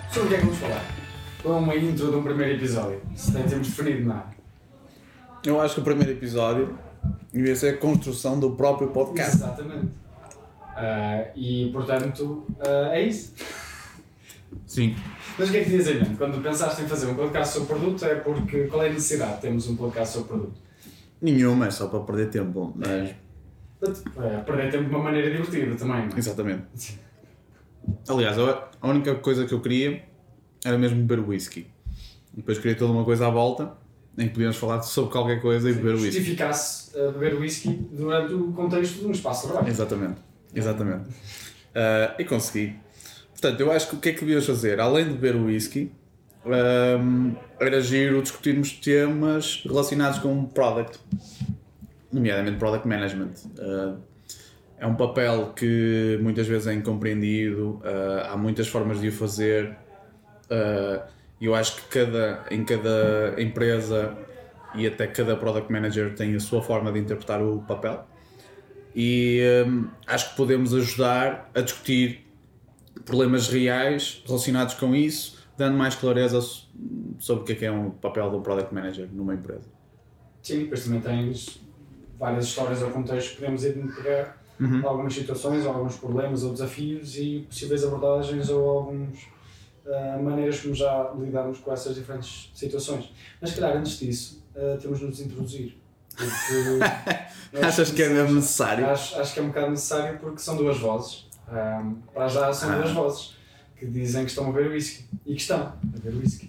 Sobre o que é que vamos falar? Com uma intro de um primeiro episódio, se nem temos definido nada. Eu acho que o primeiro episódio devia ser a construção do próprio podcast. Exatamente. E portanto, é isso. Sim. Mas o que é que tinhas em mente? Quando pensaste em fazer um podcast sobre produto, é porque qual é a necessidade de termos um podcast sobre produto? Nenhuma, é só para perder tempo. Mas... perder tempo de uma maneira divertida também, não é? Exatamente. Aliás, a única coisa que eu queria era mesmo beber whisky. Depois queria toda uma coisa à volta em que podíamos falar sobre qualquer coisa e beber whisky. Justificasse beber whisky durante o contexto de um espaço de trabalho. Exatamente. E consegui. Portanto, eu acho que o que é que devíamos fazer? Além de beber whisky, era giro discutirmos temas relacionados com product, nomeadamente product management. É um papel que muitas vezes é incompreendido, há muitas formas de o fazer. Eu acho que em cada empresa e até cada product manager tem a sua forma de interpretar o papel, e acho que podemos ajudar a discutir problemas reais relacionados com isso, dando mais clareza sobre o que é um papel do product manager numa empresa. Sim, depois também tens várias histórias ou contextos que podemos identificar, algumas situações, ou alguns problemas ou desafios e possíveis abordagens ou algumas maneiras como já lidarmos com essas diferentes situações. Mas, calhar, antes disso, temos de nos introduzir. Achas que é mesmo necessário? Acho que é um bocado necessário porque são duas vozes. Para já são duas vozes que dizem que estão a beber whisky. E que estão a beber whisky.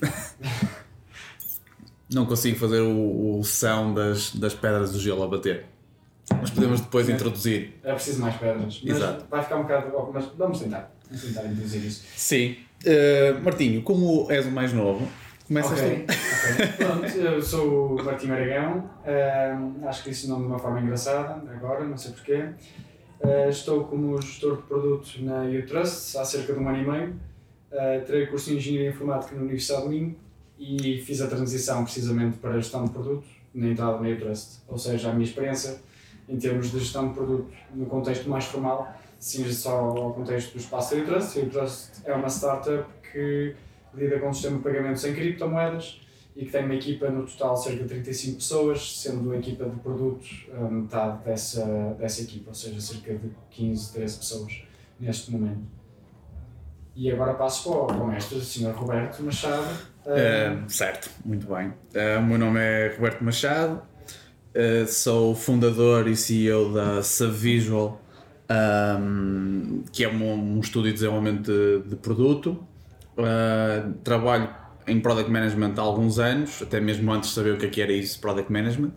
Não consigo fazer o som das pedras do gelo a bater. Mas podemos depois introduzir. É preciso mais pedras. Mas exato. Vai ficar um bocado... Mas vamos tentar introduzir isso. Sim. Martinho, como és o mais novo, começas tu. Pronto, eu sou o Martinho Aragão. Acho que disse o nome de uma forma engraçada, agora, não sei porquê. Estou como gestor de produto na UTrust há cerca de 1 ano e meio. Tirei curso de Engenharia Informática na Universidade de Minho e fiz a transição precisamente para a gestão de produto na entrada na UTrust. Ou seja, a minha experiência em termos de gestão de produto no contexto mais formal cinge só ao contexto do espaço da UTrust. A UTrust é uma startup que lida com um sistema de pagamentos em criptomoedas e que tem uma equipa no total de cerca de 35 pessoas, sendo a equipa de produtos metade dessa equipa, ou seja, cerca de 15, 13 pessoas neste momento. E agora passo para o mestre, o Sr. Roberto Machado. Certo, muito bem. O meu nome é Roberto Machado, sou fundador e CEO da Savvisual, que é um estúdio de desenvolvimento de produto. Trabalho em Product Management há alguns anos, até mesmo antes de saber o que era isso, Product Management.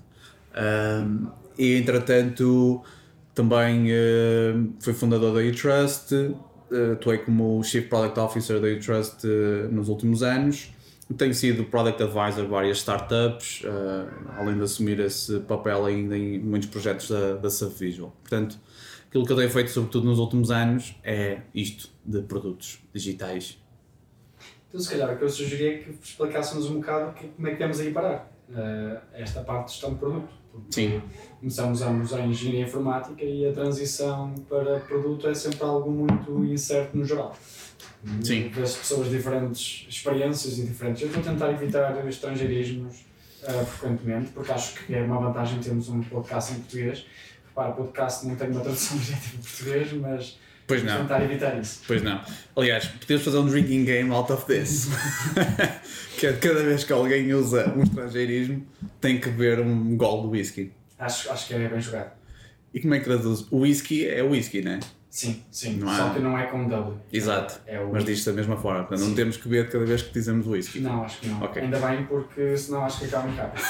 E entretanto também fui fundador da UTrust, atuei como Chief Product Officer da UTrust nos últimos anos. Tenho sido Product Advisor de várias startups, além de assumir esse papel ainda em muitos projetos da Savvisual. Portanto, aquilo que eu tenho feito sobretudo nos últimos anos é isto de produtos digitais. Então, se calhar, o que eu sugeria é que explicássemos um bocado como é que temos aí parar esta parte de gestão de produto. Sim. Começamos ambos em engenharia informática e a transição para produto é sempre algo muito incerto no geral. Sim. Vê-se pessoas de diferentes experiências e diferentes. Eu estou a tentar evitar estrangeirismos frequentemente, porque acho que é uma vantagem termos um podcast em português. Repara, o podcast não tem uma tradução direta em português, mas pois não. tentar evitar isso. Pois não. Aliás, podemos fazer um drinking game out of this. Que é cada vez que alguém usa um estrangeirismo, tem que beber um gole de whisky. Acho que é bem jogado. E como é que traduz? O whisky é whisky, não é? Sim. Não Só que não é com W. Exato. Mas diz-se da mesma forma. Portanto, não temos que beber cada vez que dizemos whisky. Não, acho que não. Okay. Ainda bem, porque senão acho que acaba em cabo.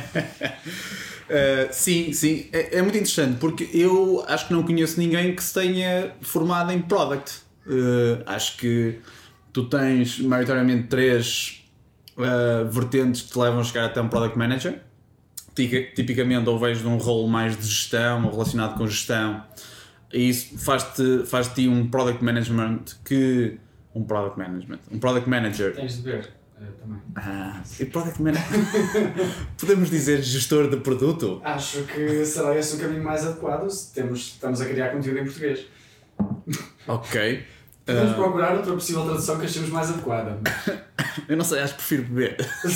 Sim. É muito interessante, porque eu acho que não conheço ninguém que se tenha formado em product. Acho que tu tens maioritariamente 3 vertentes que te levam a chegar até um product manager. Tipicamente ou vejo de um rol mais de gestão ou relacionado com gestão, e isso faz-te um product management que... Um product manager. Tens de ver também. E product manager... Podemos dizer gestor de produto? Acho que será esse o caminho mais adequado se estamos a criar conteúdo em português. Ok. Podemos procurar outra possível tradução que achemos mais adequada. Eu não sei, acho que prefiro beber.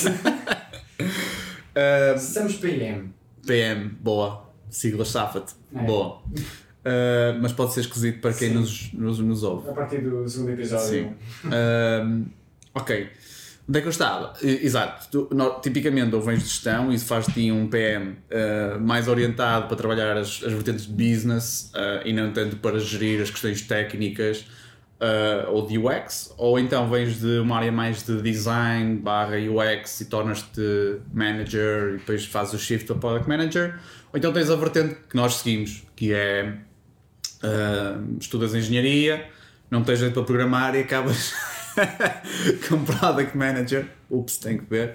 Somos PM. PM, boa. Siglas safa-te. Boa. Mas pode ser esquisito para quem nos ouve. A partir do segundo episódio. Sim. Ok. Onde é que eu estava? Exato. Tipicamente ou vens de gestão e faz de ti um PM mais orientado para trabalhar as vertentes de business e não tanto para gerir as questões técnicas ou de UX, ou então vens de uma área mais de design / UX e tornas-te manager e depois fazes o shift para product manager, ou então tens a vertente que nós seguimos, que é estudas engenharia, não tens jeito para programar e acabas como product manager. Ups, tenho que ver.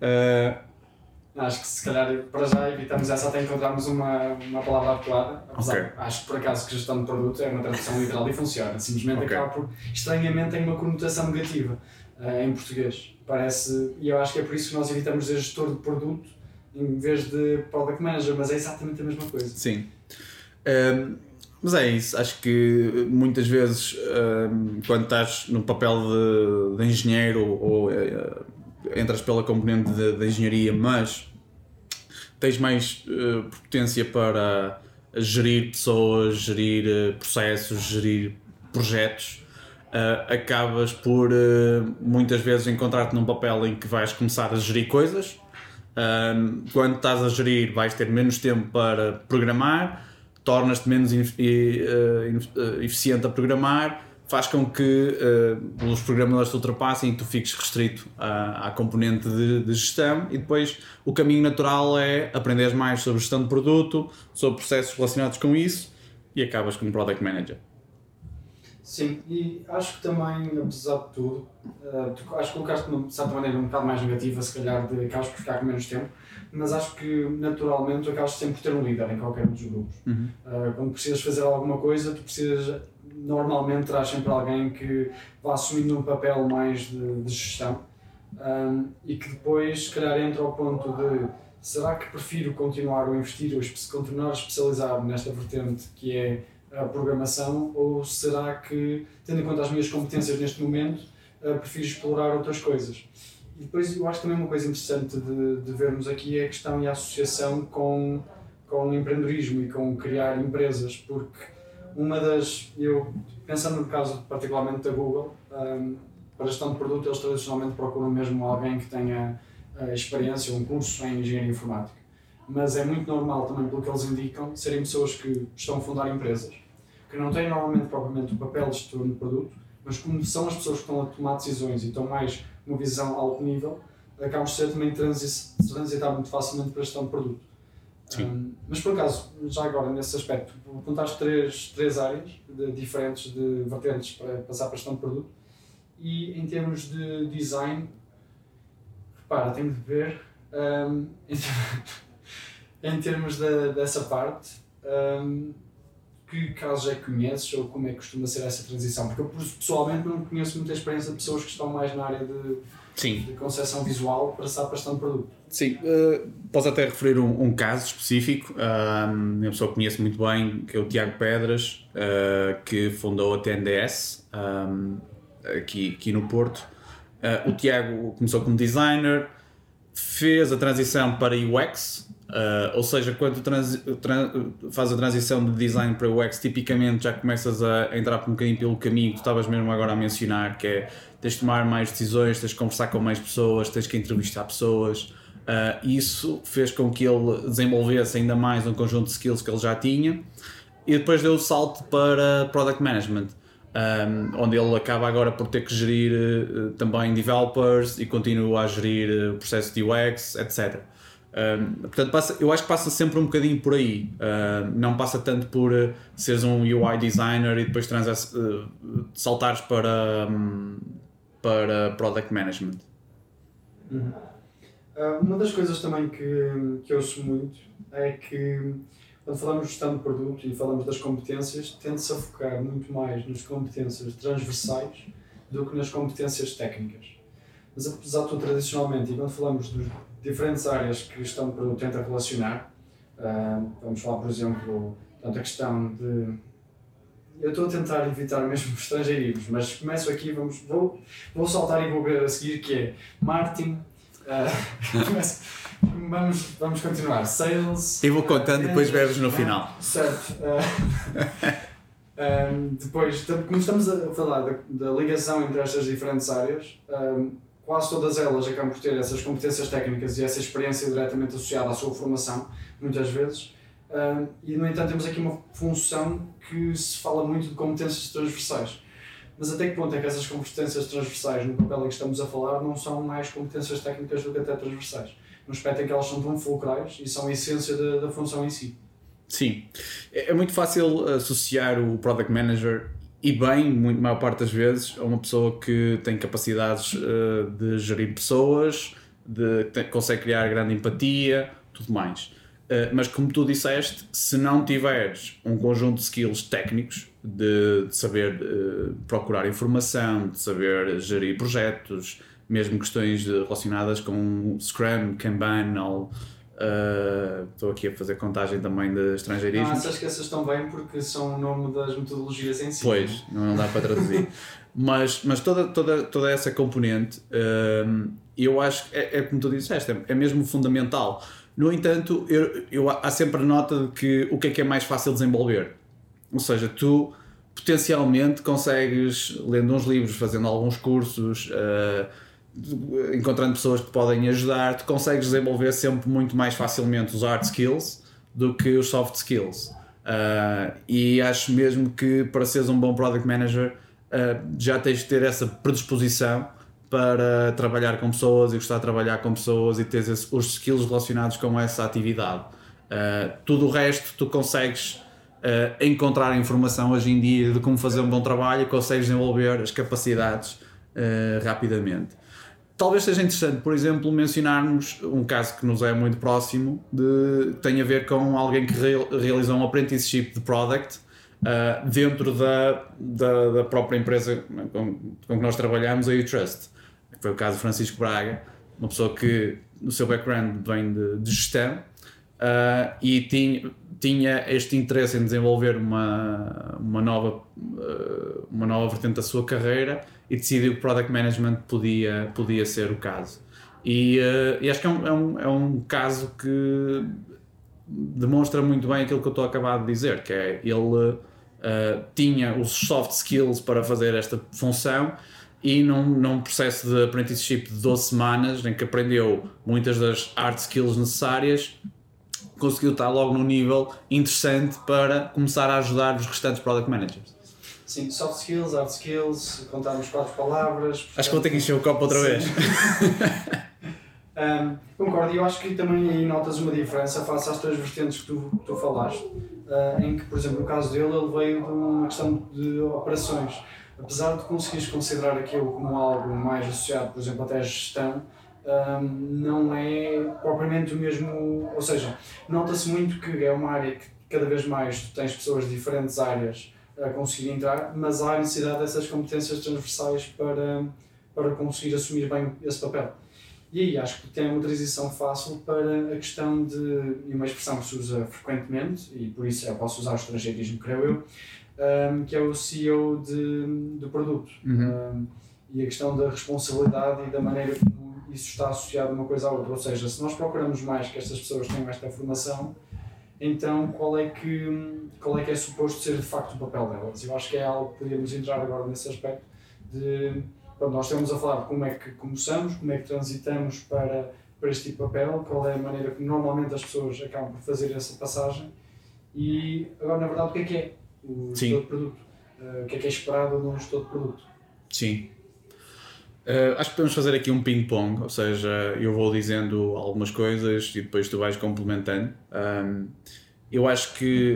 Acho que se calhar para já evitamos essa até encontrarmos uma palavra adequada. Apesar, acho que por acaso que gestão de produto é uma tradução literal e funciona. Simplesmente acaba por, estranhamente, tem uma conotação negativa em português. Parece, e eu acho que é por isso que nós evitamos dizer gestor de produto em vez de product manager, mas é exatamente a mesma coisa. Sim. Mas é isso, acho que muitas vezes quando estás no papel de engenheiro ou entras pela componente de engenharia, mas tens mais potência para gerir pessoas, gerir processos, gerir projetos, acabas por muitas vezes encontrar-te num papel em que vais começar a gerir coisas. Quando estás a gerir vais ter menos tempo para programar, tornas-te menos eficiente a programar, faz com que os programadores te ultrapassem e tu fiques restrito à componente de gestão, e depois o caminho natural é aprender mais sobre gestão de produto, sobre processos relacionados com isso, e acabas como Product Manager. Sim, e acho que também, apesar de tudo, acho que colocaste-me de certa maneira um bocado mais negativa, se calhar, de acabas por ficar com menos tempo, mas acho que naturalmente tu acabas sempre por ter um líder em qualquer um dos grupos. Quando precisas fazer alguma coisa, tu precisas, normalmente terás sempre alguém que vá assumindo um papel mais de gestão, e que depois, se calhar, entra ao ponto de será que prefiro continuar a investir ou continuar a especializar nesta vertente que é a programação, ou será que, tendo em conta as minhas competências neste momento, prefiro explorar outras coisas? E depois eu acho também uma coisa interessante de vermos aqui é a questão e a associação com empreendedorismo e com criar empresas, porque eu pensando no caso particularmente da Google, para a gestão de produto eles tradicionalmente procuram mesmo alguém que tenha experiência ou um curso em engenharia informática, mas é muito normal também, pelo que eles indicam, serem pessoas que estão a fundar empresas, que não têm normalmente propriamente o papel de gestor de produto, mas como são as pessoas que estão a tomar decisões e estão mais uma visão alto nível, acabam de ser também transitar muito facilmente para a gestão de produto. Mas por acaso, já agora nesse aspecto, apontaste três áreas diferentes de vertentes para passar para a gestão de produto, e em termos de design, repara, tenho de ver, em termos dessa parte, que casos é que conheces ou como é que costuma ser essa transição? Porque eu pessoalmente não conheço muita experiência de pessoas que estão mais na área de concepção visual para passar para a gestão de produto. Sim, posso até referir um caso específico, uma pessoa que conheço muito bem, que é o Tiago Pedras, que fundou a TNDS aqui no Porto. O Tiago começou como designer, fez a transição para UX, ou seja, quando faz a transição de design para UX, tipicamente já começas a entrar por um bocadinho pelo caminho que tu estavas mesmo agora a mencionar, que é tens de tomar mais decisões, tens de conversar com mais pessoas, tens que entrevistar pessoas. Isso fez com que ele desenvolvesse ainda mais um conjunto de skills que ele já tinha, e depois deu o salto para Product Management, onde ele acaba agora por ter que gerir também developers e continua a gerir o processo de UX, etc. Portanto, eu acho que passa sempre um bocadinho por aí, não passa tanto por seres um UI designer e depois saltares para Product Management. Uma das coisas também que eu ouço muito é que quando falamos de gestão de produto e falamos das competências, tende-se a focar muito mais nas competências transversais do que nas competências técnicas. Mas apesar de tudo, tradicionalmente, e quando falamos de diferentes áreas que a gestão de produto tenta relacionar, vamos falar, por exemplo, tanto a questão de eu estou a tentar evitar mesmo estrangeirismos, mas começo aqui, vou saltar e vou ver a seguir, que é marketing, vamos continuar, sales... Eu vou contando, depois bebes no final. Certo. Depois, como estamos a falar da ligação entre estas diferentes áreas, quase todas elas acabam por ter essas competências técnicas e essa experiência diretamente associada à sua formação, muitas vezes, e no entanto temos aqui uma função que se fala muito de competências transversais. Mas até que ponto é que essas competências transversais, no papel em que estamos a falar, não são mais competências técnicas do que até transversais? No aspecto em que elas são tão fulcrais e são a essência da função em si. Sim, é muito fácil associar o Product Manager, e bem, maior parte das vezes, a uma pessoa que tem capacidades de gerir pessoas, consegue criar grande empatia, tudo mais. Mas como tu disseste, se não tiveres um conjunto de skills técnicos, de saber procurar informação, de saber gerir projetos, mesmo questões relacionadas com Scrum, Kanban, estou aqui a fazer contagem também de estrangeirismos. Não, essas que essas estão bem porque são o nome das metodologias em si. Pois, não dá para traduzir. mas toda essa componente, eu acho que é como tu disseste, é mesmo fundamental. No entanto, há sempre a nota de que o que é mais fácil desenvolver. Ou seja, tu potencialmente consegues, lendo uns livros, fazendo alguns cursos, encontrando pessoas que podem ajudar, tu consegues desenvolver sempre muito mais facilmente os hard skills do que os soft skills. E acho mesmo que para seres um bom product manager já tens de ter essa predisposição para trabalhar com pessoas e gostar de trabalhar com pessoas e ter os skills relacionados com essa atividade. Tudo o resto tu consegues encontrar informação hoje em dia de como fazer um bom trabalho e consegues desenvolver as capacidades rapidamente. Talvez seja interessante, por exemplo, mencionarmos um caso que nos é muito próximo, tem a ver com alguém que realizou um apprenticeship de product dentro da própria empresa com que nós trabalhamos, a Utrust. Foi o caso de Francisco Braga, uma pessoa que no seu background vem de gestão e tinha este interesse em desenvolver uma nova vertente da sua carreira e decidiu que Product Management podia ser o caso. E acho que é um caso que demonstra muito bem aquilo que eu estou a acabar de dizer, que é ele tinha os soft skills para fazer esta função e num processo de apprenticeship de 12 semanas, em que aprendeu muitas das hard skills necessárias, conseguiu estar logo num nível interessante para começar a ajudar os restantes Product Managers. Sim, soft skills, hard skills, contarmos 4 palavras. Portanto... Acho que vou ter que encher o copo outra vez. Concordo, e eu acho que também aí notas uma diferença face às 3 vertentes que tu falaste, em que, por exemplo, no caso dele, ele veio de uma questão de operações. Apesar de conseguires considerar aquilo como algo mais associado, por exemplo, até à gestão, não é propriamente o mesmo, ou seja, nota-se muito que é uma área que cada vez mais tu tens pessoas de diferentes áreas a conseguir entrar, mas há a necessidade dessas competências transversais para conseguir assumir bem esse papel. E aí acho que tem uma transição fácil para a questão e uma expressão que se usa frequentemente, e por isso eu posso usar o estrangeirismo, creio eu, que é o CEO do produto. E a questão da responsabilidade e da maneira como isso está associado uma coisa à outra. Ou seja, se nós procuramos mais que estas pessoas tenham esta formação, então qual é que é suposto ser de facto o papel delas? Eu acho que é algo que podíamos entrar agora nesse aspecto de... Pronto, nós estamos a falar de como é que começamos, como é que transitamos para este tipo de papel, qual é a maneira que normalmente as pessoas acabam por fazer essa passagem e agora na verdade o que é o gestor de produto, o que é esperado num gestor de produto. Sim. Acho que podemos fazer aqui um ping-pong, ou seja, eu vou dizendo algumas coisas e depois tu vais complementando. Eu acho que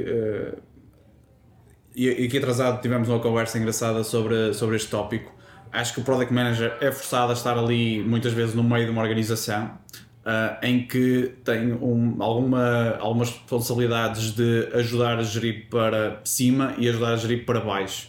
e aqui atrasado tivemos uma conversa engraçada sobre este tópico. Acho que o Product Manager é forçado a estar ali muitas vezes no meio de uma organização em que tem algumas responsabilidades de ajudar a gerir para cima e ajudar a gerir para baixo.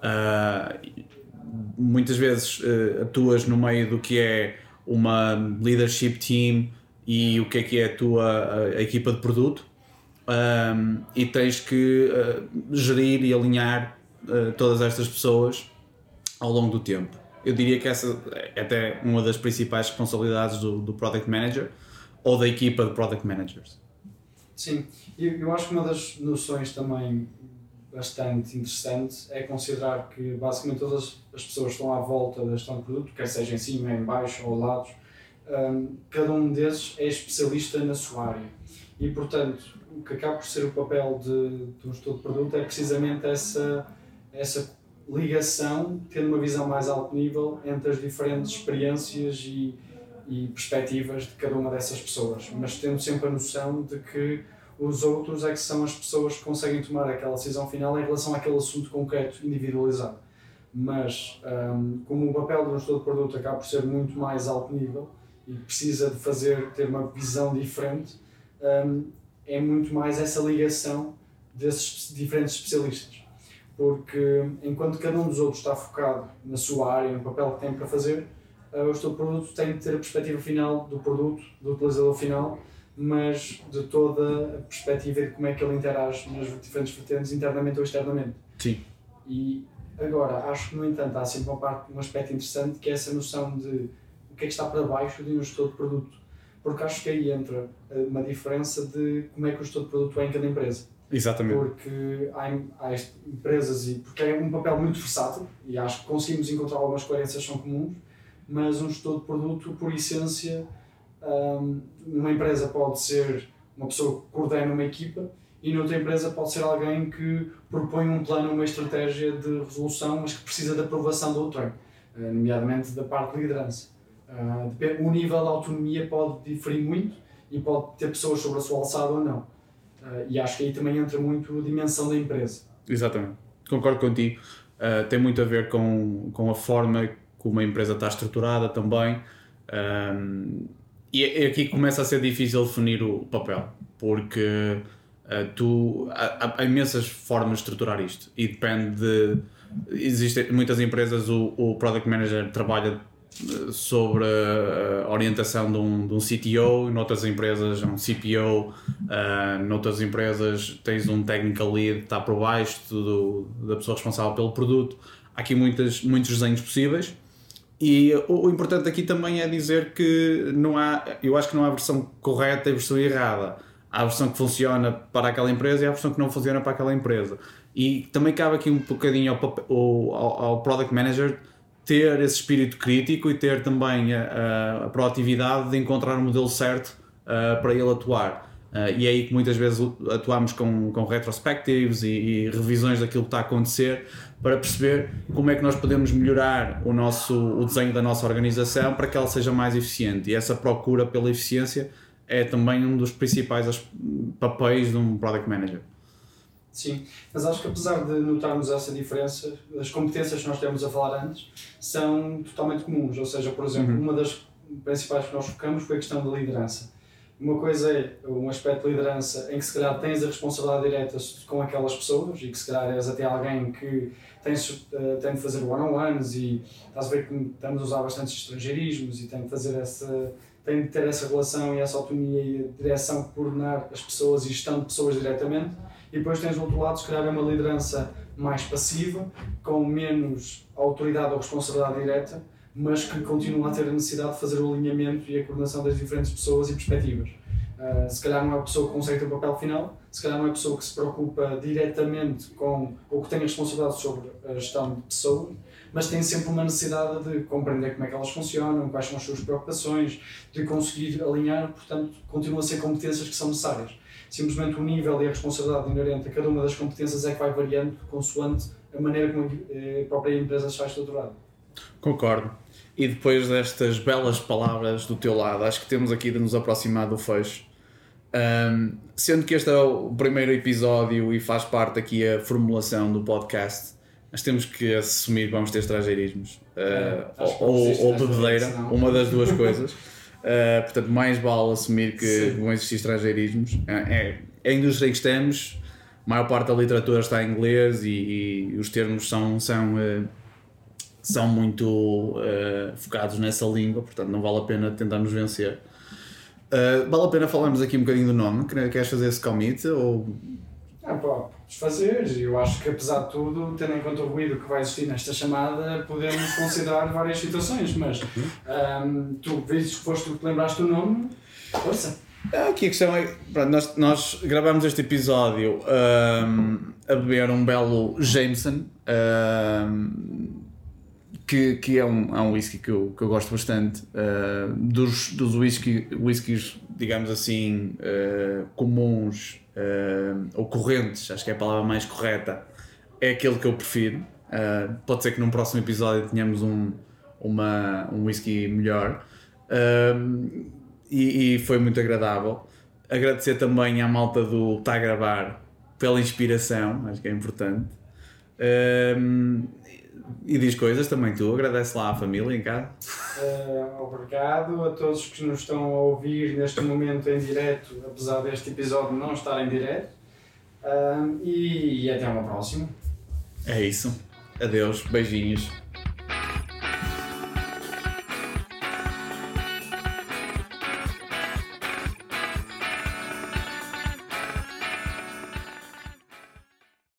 Muitas vezes atuas no meio do que é uma leadership team e o que é a equipa de produto e tens que gerir e alinhar todas estas pessoas ao longo do tempo. Eu diria que essa é até uma das principais responsabilidades do Product Manager ou da equipa de Product Managers. Sim, eu acho que uma das noções também bastante interessante é considerar que basicamente todas as pessoas que estão à volta da gestão de produto, quer seja em cima, em baixo ou lados, cada um desses é especialista na sua área e, portanto, o que acaba por ser o papel de um gestor de produto é precisamente essa ligação, tendo uma visão mais alto nível entre as diferentes experiências e perspectivas de cada uma dessas pessoas, mas tendo sempre a noção de que os outros é que são as pessoas que conseguem tomar aquela decisão final em relação àquele assunto concreto, individualizado. Mas, como o papel do gestor de produto acaba por ser muito mais alto nível e precisa de ter uma visão diferente, é muito mais essa ligação desses diferentes especialistas. Porque, enquanto cada um dos outros está focado na sua área, no papel que tem para fazer, o gestor de produto tem de ter a perspectiva final do produto, do utilizador final, mas de toda a perspectiva de como é que ele interage nas diferentes vertentes, internamente ou externamente. Sim. E agora, acho que no entanto há sempre um aspecto interessante, que é essa noção de o que é que está para baixo de um gestor de produto. Porque acho que aí entra uma diferença de como é que o gestor de produto é em cada empresa. Exatamente. Porque há empresas, porque é um papel muito versátil, e acho que conseguimos encontrar algumas coerências que são comuns, mas um gestor de produto, por essência, numa empresa pode ser uma pessoa que coordena uma equipa e noutra empresa pode ser alguém que propõe um plano, uma estratégia de resolução, mas que precisa da aprovação do outrem, nomeadamente da parte de liderança. O nível de autonomia pode diferir muito e pode ter pessoas sobre a sua alçada ou não. E acho que aí também entra muito a dimensão da empresa. Exatamente, concordo contigo. Tem muito a ver com a forma como a empresa está estruturada também. E é aqui que começa a ser difícil definir o papel, porque há imensas formas de estruturar isto e depende de... Existem muitas empresas, o Product Manager trabalha sobre a orientação de um CTO, noutras empresas é um CPO, noutras empresas tens um Technical Lead que está por baixo da pessoa responsável pelo produto. Há aqui muitos desenhos possíveis. E o importante aqui também é dizer que eu acho que não há versão correta e versão errada. Há a versão que funciona para aquela empresa e há a versão que não funciona para aquela empresa. E também cabe aqui um bocadinho ao Product Manager ter esse espírito crítico e ter também a proatividade de encontrar o modelo certo para ele atuar. E é aí que muitas vezes atuamos com retrospectives e revisões daquilo que está a acontecer para perceber como é que nós podemos melhorar o desenho da nossa organização para que ela seja mais eficiente. E essa procura pela eficiência é também um dos principais papéis de um Product Manager. Sim, mas acho que apesar de notarmos essa diferença, as competências que nós temos a falar antes são totalmente comuns. Ou seja, por exemplo, uma das principais que nós focamos foi a questão da liderança. Uma coisa é um aspecto de liderança em que se calhar tens a responsabilidade direta com aquelas pessoas e que se calhar és até alguém que tem de fazer one-on-ones e estás a ver que estamos a usar bastantes estrangeirismos e tem de ter essa relação e essa autonomia e direção, coordenar as pessoas e gestão de pessoas diretamente. E depois tens do outro lado, se calhar, uma liderança mais passiva, com menos autoridade ou responsabilidade direta, mas que continua a ter a necessidade de fazer o alinhamento e a coordenação das diferentes pessoas e perspectivas. Se calhar não é a pessoa que consegue ter o papel final, se calhar não é a pessoa que se preocupa diretamente ou que tem a responsabilidade sobre a gestão de pessoas, mas tem sempre uma necessidade de compreender como é que elas funcionam, quais são as suas preocupações, de conseguir alinhar, portanto, continua a ser competências que são necessárias. Simplesmente o nível e a responsabilidade inerente a cada uma das competências é que vai variando consoante a maneira como a própria empresa está estruturada. Concordo. E depois destas belas palavras do teu lado, acho que temos aqui de nos aproximar do fecho. Sendo que este é o primeiro episódio e faz parte aqui a formulação do podcast, nós temos que assumir que vamos ter estrangeirismos ou bebedeira, uma das duas coisas. Portanto, mais vale assumir que vão existir estrangeirismos. A indústria em que estamos, a maior parte da literatura está em inglês e os termos são muito focados nessa língua, portanto não vale a pena tentarmos vencer. Vale a pena falarmos aqui um bocadinho do nome. Queres fazer esse commit? Ou... fazer. Eu acho que, apesar de tudo, tendo em conta o ruído que vai existir nesta chamada, podemos considerar várias situações, mas tu vês que foste tu que lembraste o nome, força. Aqui a questão é, pronto, nós gravamos este episódio a beber um belo Jameson, que é um whisky que eu gosto bastante. Dos whiskies, digamos assim, comuns ou correntes, acho que é a palavra mais correta, é aquele que eu prefiro. Pode ser que num próximo episódio tenhamos um whisky melhor. E foi muito agradável. Agradecer também à malta do Tá a Gravar pela inspiração, acho que é importante. E diz coisas também tu, agradece lá à família em casa. Obrigado a todos que nos estão a ouvir neste momento em direto, apesar deste episódio não estar em direto. E até uma próxima. É isso. Adeus, beijinhos.